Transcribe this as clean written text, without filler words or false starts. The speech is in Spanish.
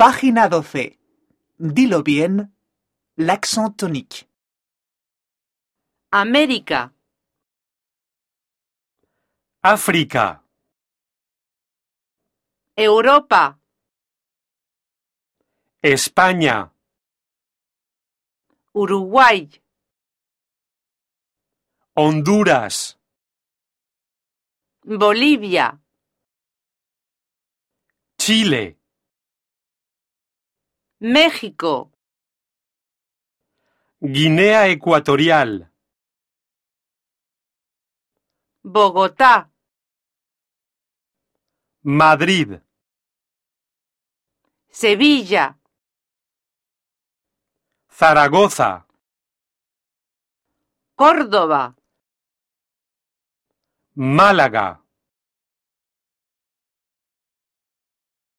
Página 12. Dilo bien. L'accent tonique. América, África, Europa, España, Uruguay, Honduras, Bolivia, Chile, México, Guinea Ecuatorial, Bogotá, Madrid, Sevilla, Zaragoza, Córdoba, Málaga,